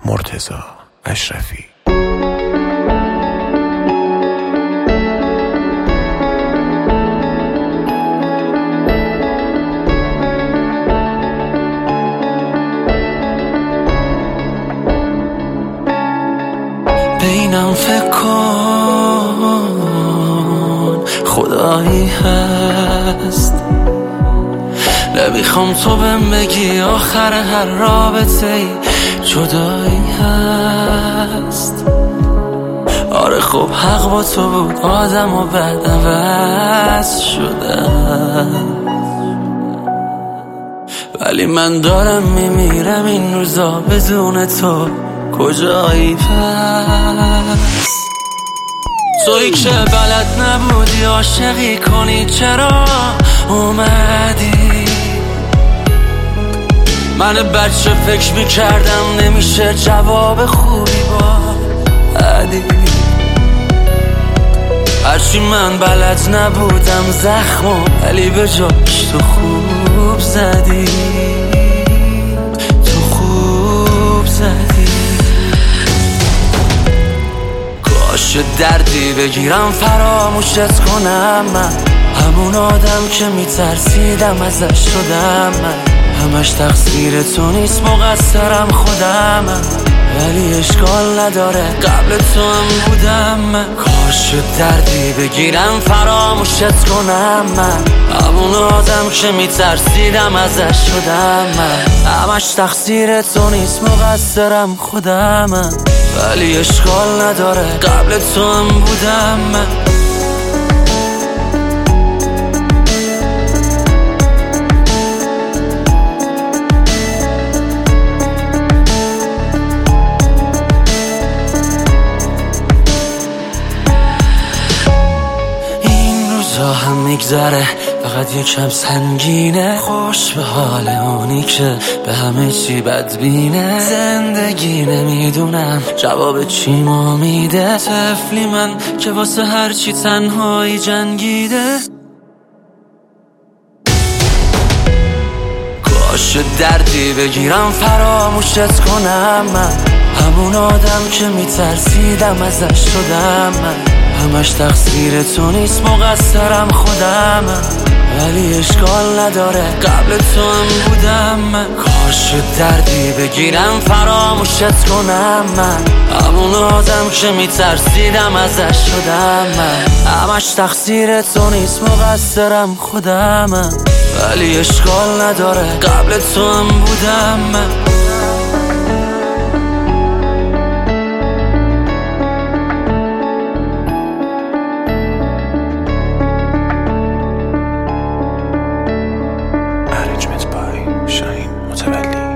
مرتضی اشرفی. بینم فکر کن خدایی هست، نمیخوام تو بهم بگی آخر هر رابطه جدایی هست. آره خب حق با تو بود، آدم و بعد عوض شدم، ولی من دارم میمیرم این روزا بدون تو کجایی پس؟ تویی که بلد نبودی عاشقی کنی چرا اومدی؟ من بچه فکر میکردم نمیشه جواب خوبی با عدی، هرچی من بلد نبودم زخمو ولی به جاش تو خوب زدی، تو خوب زدی. کاش دردی بگیرم فراموشت کنم، من همون آدم که میترسیدم ازش شدم، من همش تقصیر تو نیست مقصرم خودم، ولی اشکال نداره قبل تو هم بودم من. کاش دردی بگیرم فراموشت کنم، من همون آدم که میترسیدم ازش شدم، من همش تقصیر تو نیست مقصرم خودم، ولی اشکال نداره قبل تو هم بودم من. هم میگذره فقط یکم سنگینه، خوش به حال اونی که به همه چی بدبینه. زندگی نمیدونم جواب چی ما میده، طفلی من که واسه هر چی تنهایی جنگیده. کاش دردی بگیرم فراموشت کنم، من همون آدم که میترسیدم ازش شدم، من همش تقصیر تو نیست مقصرم خودم، ولی اشکال نداره قبل تو هم بودم من. کاش دردی بگیرم فراموشت کنم، من همون آدم که میترسیدم ازش شدم، من همش تقصیر تو نیست مقصرم خودم، ولی اشکال نداره قبل تو هم بودم من. Management by Shaheen Mutawalli.